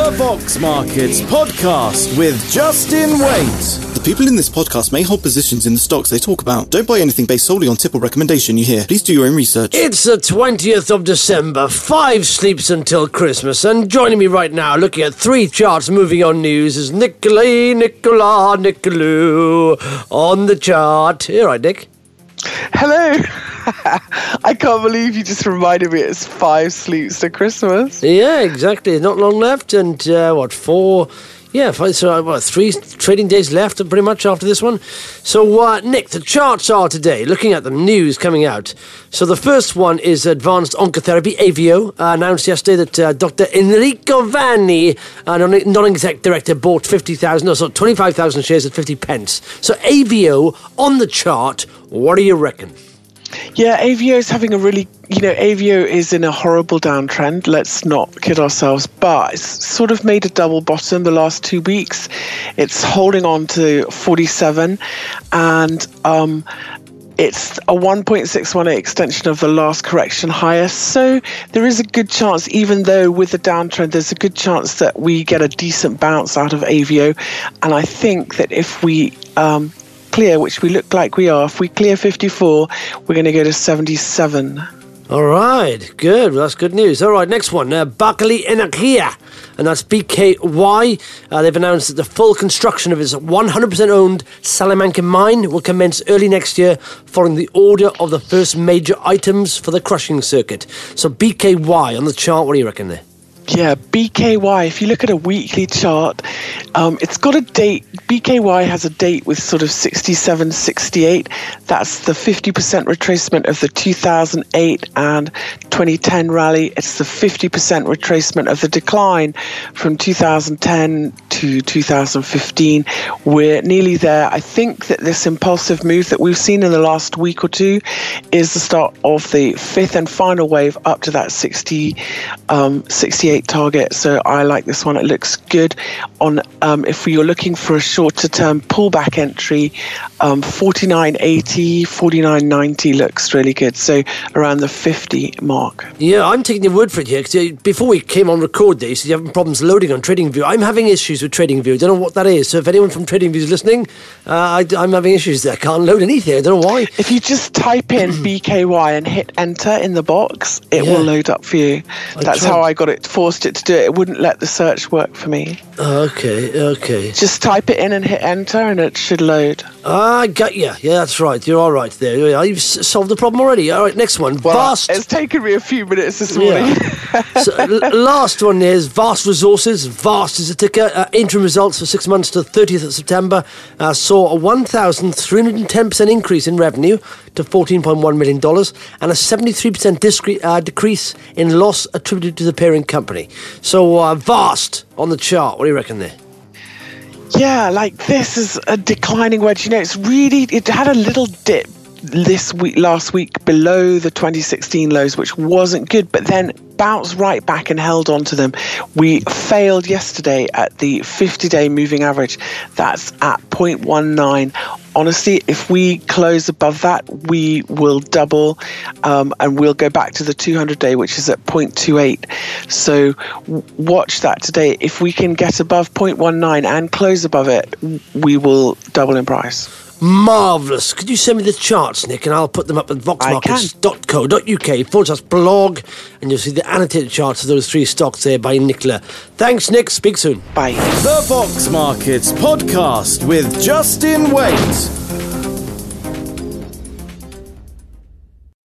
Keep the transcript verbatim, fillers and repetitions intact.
The Vox Markets Podcast with Justin Waite. The people in this podcast may hold positions in the stocks they talk about. Don't buy anything based solely on tip or recommendation you hear. Please do your own research. It's the twentieth of December, five sleeps until Christmas, and joining me right now, looking at three charts moving on news, is Nicola, Nicola, Nicolou on the chart. You all right, Nick? Hello. I can't believe you just reminded me it's five sleeps to Christmas. Yeah, exactly. Not long left, and uh, what, four... Yeah, so what, three trading days left pretty much after this one. So, uh, Nick, the charts are today, looking at the news coming out. So the first one is Advanced Oncotherapy, A V O, uh, announced yesterday that uh, Doctor Enrico Vanni, uh, non-exec director, bought fifty thousand, no, so twenty-five thousand shares at fifty pence. So A V O on the chart, what do you reckon? Yeah, A V O is having a really, you know, A V O is in a horrible downtrend. Let's not kid ourselves. But it's sort of made a double bottom the last two weeks. It's holding on to forty-seven, and um, it's a one point six one eight extension of the last correction higher. So there is a good chance, even though with the downtrend, there's a good chance that we get a decent bounce out of A V O. And I think that if we... Um, clear, which we look like we are. If we clear fifty-four, we're going to go to seventy-seven. All right, good. Well, that's good news. All right, next one, uh, Berkeley Energia, and that's B K Y. Uh, they've announced that the full construction of its one hundred percent owned Salamanca mine will commence early next year following the order of the first major items for the crushing circuit. So B K Y on the chart, what do you reckon there? Yeah, B K Y, if you look at a weekly chart, um, it's got a date. B K Y has a date with sort of sixty-seven, sixty-eight. That's the fifty percent retracement of the two thousand eight and twenty ten rally. It's the fifty percent retracement of the decline from two thousand ten to two thousand fifteen. We're nearly there. I think that this impulsive move that we've seen in the last week or two is the start of the fifth and final wave up to that sixty, um, sixty-eight target. So I like this one. It looks good on um, if you're looking for a shorter term pullback entry, um, forty-nine eighty, forty-nine ninety looks really good. So around the fifty mark. Yeah, I'm taking your word for it here, because before we came on record there, you said you're having problems loading on TradingView. I'm having issues with TradingView. I don't know what that is. So if anyone from TradingView is listening, uh, I, I'm having issues there. I can't load anything. I don't know why. If you just type in B K Y and hit enter in the box, it Yeah. will load up for you. I That's tried. how I got it, forced it to do it. It wouldn't let the search work for me. Okay, okay. Just type it in and hit enter and it should load. I got you. Yeah, that's right. You're all right there. Yeah, You've s- solved the problem already. All right, next one. Well, Vast. it's taken me a few minutes this morning. Yeah. so, l- last one is Vast Resources. Vast is a ticker. Uh, interim results for six months to thirtieth of September uh, saw a one thousand three hundred ten percent increase in revenue to fourteen point one million dollars and a seventy-three percent discre- uh, decrease in loss attributed to the parent company. So uh, Vast on the chart. What do you reckon there? Yeah, like this is a declining wedge. You know, it's really, it had a little dip this week, last week below the twenty sixteen lows, which wasn't good, but then bounced right back and held on to them. We failed yesterday at the fifty-day moving average. That's at zero point one nine. Honestly, if we close above that, we will double um, and we'll go back to the two hundred day, which is at zero point two eight. So w- watch that today. If we can get above zero point one nine and close above it, we will double in price. Marvellous. Could you send me the charts, Nick, and I'll put them up at voxmarkets dot co dot uk forward slash blog, and you'll see the annotated charts of those three stocks there by Nicola. Thanks, Nick. Speak soon. Bye. The Vox Markets Podcast with Justin Waite.